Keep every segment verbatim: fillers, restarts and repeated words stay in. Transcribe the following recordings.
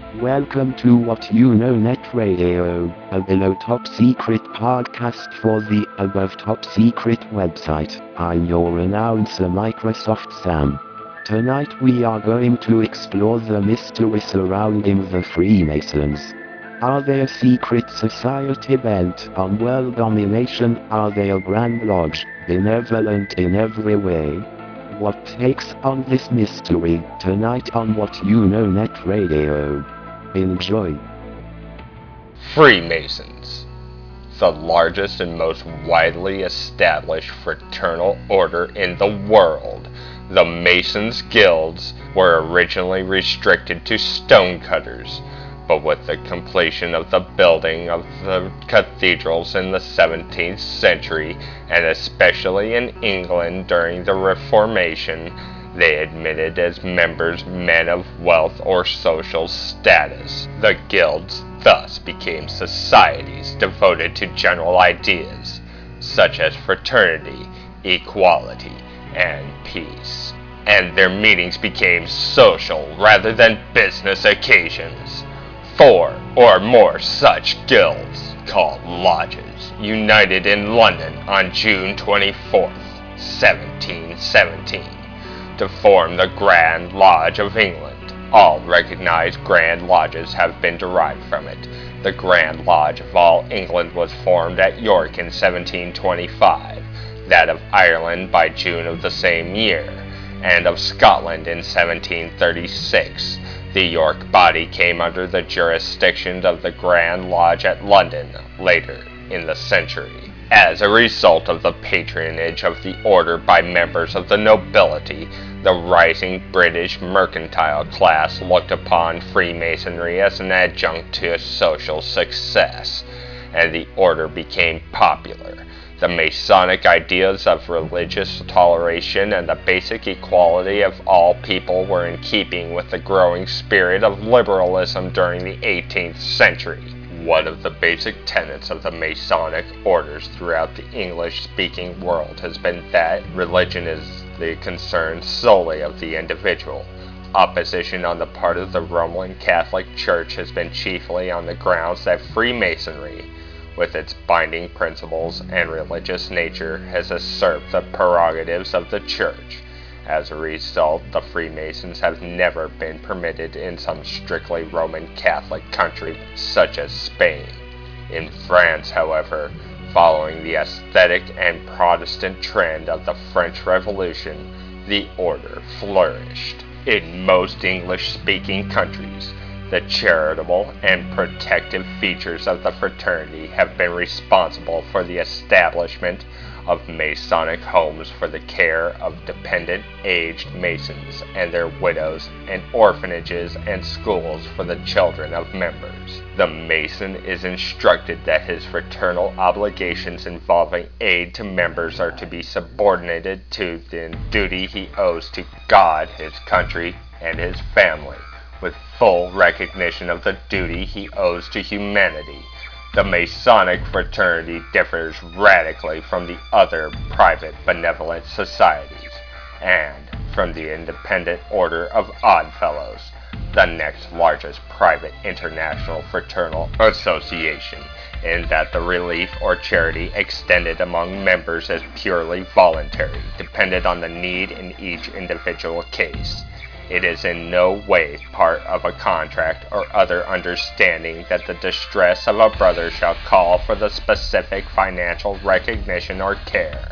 Welcome to What You Know Net Radio, a below top secret podcast for the above top secret website. I'm your announcer Microsoft Sam. Tonight we are going to explore the mystery surrounding the Freemasons. Are they a secret society bent on world domination? Are they a grand lodge, benevolent in every way? What takes on this mystery tonight on What You Know Net Radio? Enjoy. Freemasons, the largest and most widely established fraternal order in the world. The Masons' guilds were originally restricted to stonecutters, but with the completion of the building of the cathedrals in the seventeenth century, and especially in England during the Reformation, they admitted as members men of wealth or social status. The guilds thus became societies devoted to general ideas, such as fraternity, equality, and peace. And their meetings became social rather than business occasions. Four or more such guilds, called lodges, united in London on June twenty-fourth, seventeen seventeen. To form the Grand Lodge of England. All recognized Grand Lodges have been derived from it. The Grand Lodge of all England was formed at York in seventeen twenty-five, that of Ireland by June of the same year, and of Scotland in seventeen thirty-six. The York body came under the jurisdiction of the Grand Lodge at London later in the century. As a result of the patronage of the order by members of the nobility, the rising British mercantile class looked upon Freemasonry as an adjunct to social success, and the order became popular. The Masonic ideas of religious toleration and the basic equality of all people were in keeping with the growing spirit of liberalism during the eighteenth century. One of the basic tenets of the Masonic orders throughout the English-speaking world has been that religion is the concern solely of the individual. Opposition on the part of the Roman Catholic Church has been chiefly on the grounds that Freemasonry, with its binding principles and religious nature, has usurped the prerogatives of the Church. As a result, the Freemasons have never been permitted in some strictly Roman Catholic country, such as Spain. In France, however, following the aesthetic and Protestant trend of the French Revolution, the order flourished. In most English-speaking countries, the charitable and protective features of the fraternity have been responsible for the establishment of Masonic homes for the care of dependent aged Masons and their widows, and orphanages and schools for the children of members. The Mason is instructed that his fraternal obligations involving aid to members are to be subordinated to the duty he owes to God, his country, and his family, with full recognition of the duty he owes to humanity. The Masonic fraternity differs radically from the other private benevolent societies, and from the Independent Order of Oddfellows, the next largest private international fraternal association, in that the relief or charity extended among members is purely voluntary, dependent on the need in each individual case. It is in no way part of a contract or other understanding that the distress of a brother shall call for the specific financial recognition or care.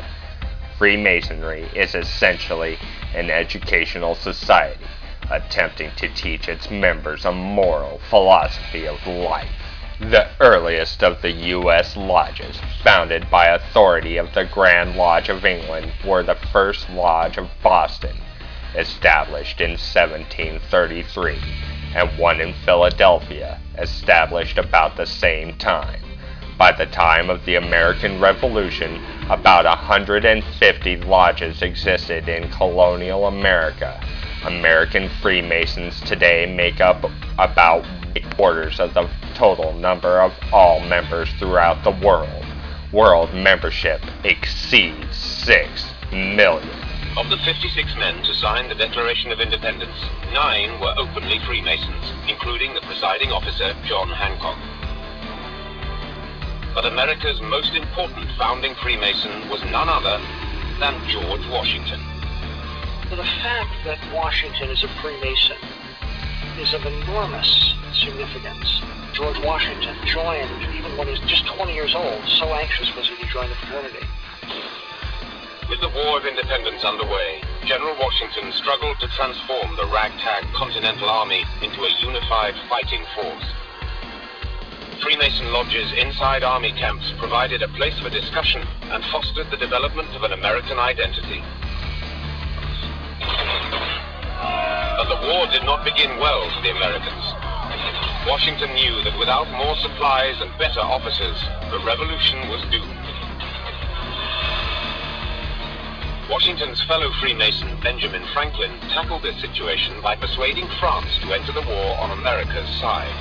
Freemasonry is essentially an educational society, attempting to teach its members a moral philosophy of life. The earliest of the U S lodges, founded by authority of the Grand Lodge of England, were the First Lodge of Boston, established in seventeen thirty-three, and one in Philadelphia, established about the same time. By the time of the American Revolution, about one hundred fifty lodges existed in colonial America. American Freemasons today make up about three-quarters of the total number of all members throughout the world. World membership exceeds six million. Of the fifty-six men to sign the Declaration of Independence, nine were openly Freemasons, including the presiding officer John Hancock. But America's most important founding Freemason was none other than George Washington. The fact that Washington is a Freemason is of enormous significance. George Washington joined even when he was just twenty years old. So anxious was he to join the fraternity. With the War of Independence underway, General Washington struggled to transform the ragtag Continental Army into a unified fighting force. Freemason lodges inside army camps provided a place for discussion and fostered the development of an American identity. But the war did not begin well for the Americans. Washington knew that without more supplies and better officers, the revolution was doomed. Washington's fellow Freemason, Benjamin Franklin, tackled this situation by persuading France to enter the war on America's side.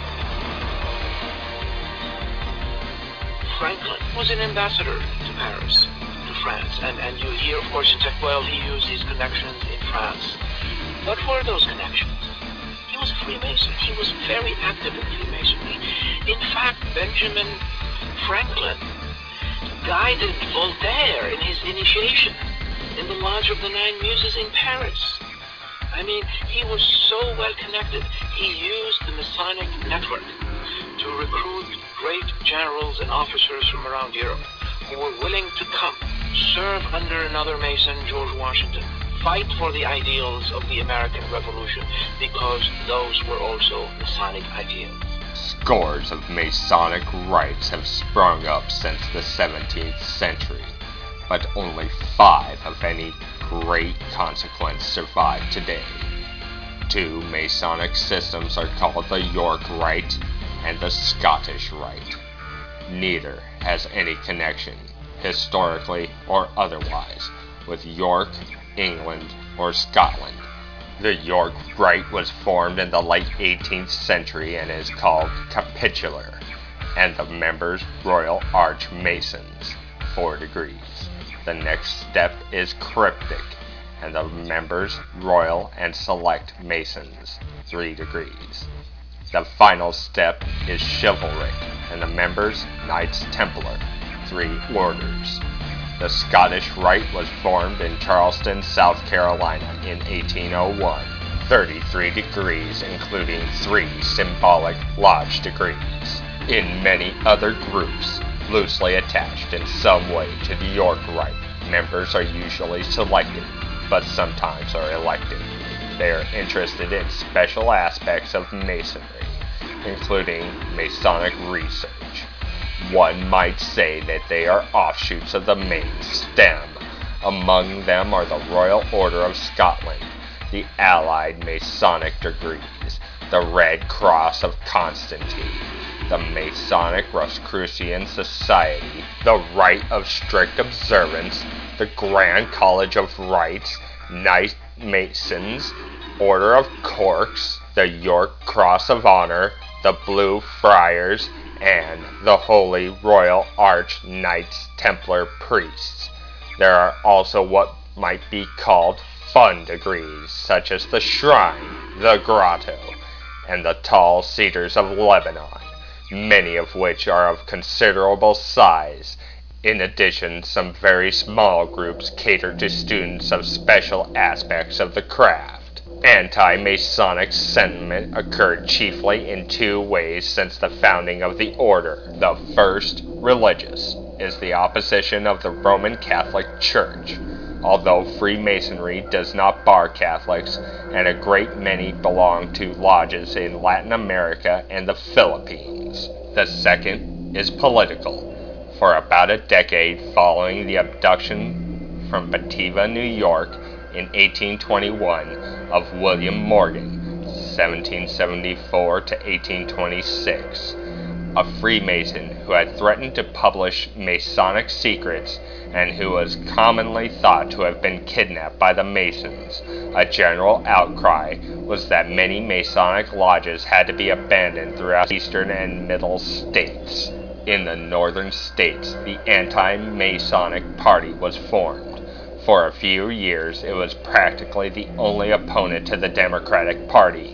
Franklin was an ambassador to Paris, to France, and, and you hear, of course, in tech, well, he used his connections in France. What were those connections? He was a Freemason. He was very active in Freemasonry. In fact, Benjamin Franklin guided Voltaire in his initiation in the Lodge of the Nine Muses in Paris. I mean, he was so well connected. He used the Masonic network to recruit great generals and officers from around Europe who were willing to come, serve under another Mason, George Washington, fight for the ideals of the American Revolution, because those were also Masonic ideals. Scores of Masonic rites have sprung up since the seventeenth century, but only five of any great consequence survive today. Two Masonic systems are called the York Rite and the Scottish Rite. Neither has any connection, historically or otherwise, with York, England, or Scotland. The York Rite was formed in the late eighteenth century and is called Capitular, and the members Royal Arch Masons, four degrees. The next step is Cryptic, and the members Royal and Select Masons, three degrees. The final step is Chivalric, and the members Knights Templar, three orders. The Scottish Rite was formed in Charleston, South Carolina in eighteen oh one, thirty-three degrees, including three symbolic lodge degrees. In many other groups, loosely attached in some way to the York Rite, members are usually selected, but sometimes are elected. They are interested in special aspects of Masonry, including Masonic research. One might say that they are offshoots of the main stem. Among them are the Royal Order of Scotland, the Allied Masonic degrees, the Red Cross of Constantine, the Masonic Rosicrucian Society, the Rite of Strict Observance, the Grand College of Rites, Knight Masons, Order of Corks, the York Cross of Honor, the Blue Friars, and the Holy Royal Arch Knights Templar Priests. There are also what might be called fun degrees, such as the Shrine, the Grotto, and the Tall Cedars of Lebanon, many of which are of considerable size. In addition, some very small groups cater to students of special aspects of the craft. Anti-Masonic sentiment occurred chiefly in two ways since the founding of the order. The first, religious, is the opposition of the Roman Catholic Church, although Freemasonry does not bar Catholics, and a great many belong to lodges in Latin America and the Philippines. The second is political. For about a decade following the abduction from Batavia, New York, in eighteen twenty-one, of William Morgan, seventeen seventy-four to eighteen twenty-six, a Freemason who had threatened to publish Masonic secrets and who was commonly thought to have been kidnapped by the Masons. A general outcry was that many Masonic lodges had to be abandoned throughout eastern and middle states. In the northern states, the anti-Masonic Party was formed. For a few years, it was practically the only opponent to the Democratic Party.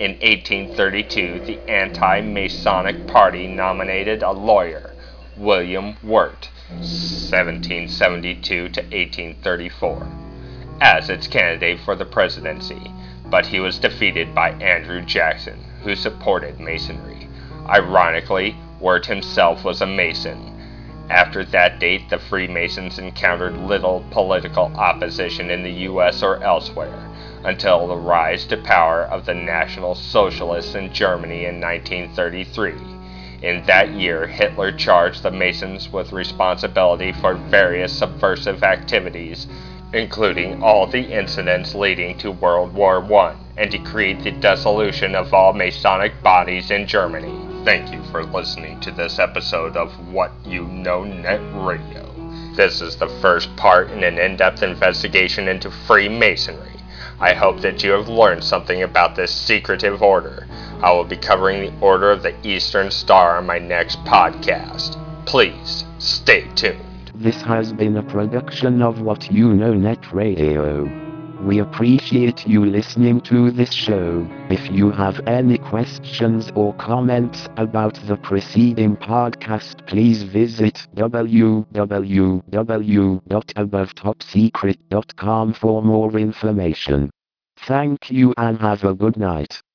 In eighteen thirty-two, the anti-Masonic Party nominated a lawyer, William Wirt, seventeen seventy-two to eighteen thirty-four, as its candidate for the presidency, but he was defeated by Andrew Jackson, who supported Masonry. Ironically, Wirt himself was a Mason. After that date, the Freemasons encountered little political opposition in the U S or elsewhere, until the rise to power of the National Socialists in Germany in nineteen thirty-three. In that year, Hitler charged the Masons with responsibility for various subversive activities, including all the incidents leading to World War One, and decreed the dissolution of all Masonic bodies in Germany. Thank you for listening to this episode of What You Know Net Radio. This is the first part in an in-depth investigation into Freemasonry. I hope that you have learned something about this secretive order. I will be covering the Order of the Eastern Star on my next podcast. Please stay tuned. This has been a production of What You Know Net Radio. We appreciate you listening to this show. If you have any questions or comments about the preceding podcast, please visit w w w dot above top secret dot com for more information. Thank you and have a good night.